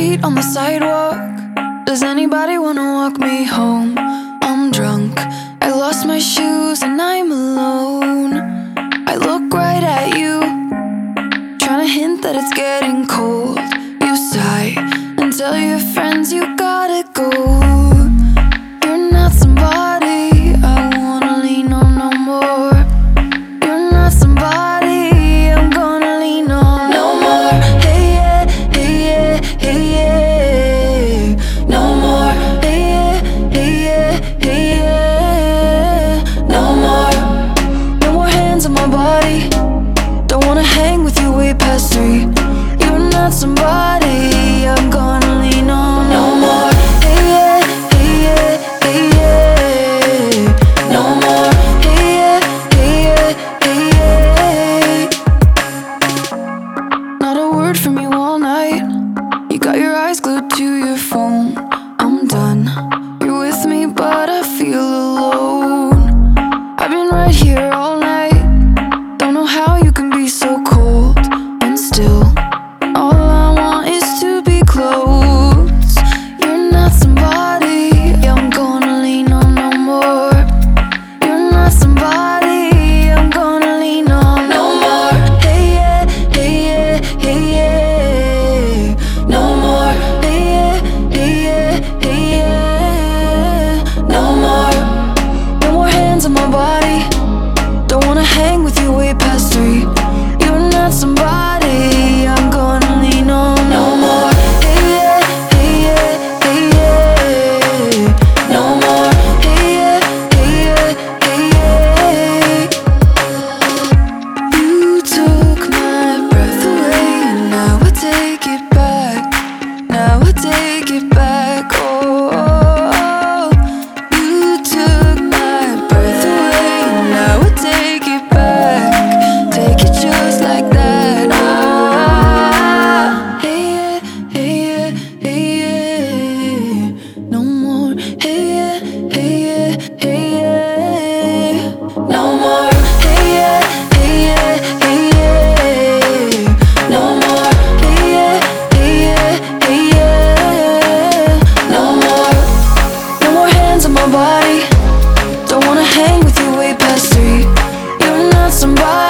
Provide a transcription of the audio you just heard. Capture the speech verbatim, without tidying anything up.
feet on the sidewalk. Does anybody wanna walk me home? I'm drunk, I lost my shoes and I'm alone. I look right at you, trying to hint that it's getting cold. You sigh and tell your friends you gotta go. You're not somebody I wanna lean on no more. You're not somebody I'm gonna lean on no more. Hey yeah, hey yeah, hey yeah, no more. Hey yeah, hey yeah, hey yeah, no more. No more hands on my body, don't wanna hang with you way past three. You're not somebody I'm gonna lean on no more. Hey yeah, hey yeah, hey yeah, no more. Hey yeah, hey yeah, hey yeah. Not a word from you all night. You got your eyes glued to your phone. I'm done, you're with me but I feel alone. I've been right here all night, don't know how you can be so cold. And still, all I want is to be close. You're not somebody I'm gonna lean on no more. You're not somebody I'm gonna lean on no more. Hey yeah, hey yeah, hey yeah, no more. Hey yeah, hey yeah, hey yeah, no more. No more hands on my body, don't wanna hang with you way past three. You're not somebody I'm gonna lean on no more. Hey yeah, hey yeah, hey yeah, no more. Hey yeah, hey yeah, hey yeah. You took my breath away and now I take it back. Now I take it back. Oh, you took my breath away and now I take it back. Take it just like that. Ah, hey yeah, hey yeah, hey yeah, no more. Hey yeah, hey yeah, hey yeah, no more. Hey yeah, hey yeah, hey yeah, no more. Hey yeah, hey yeah, hey yeah, no more. No more hands on my body, don't wanna hang with you way past three. You're not somebody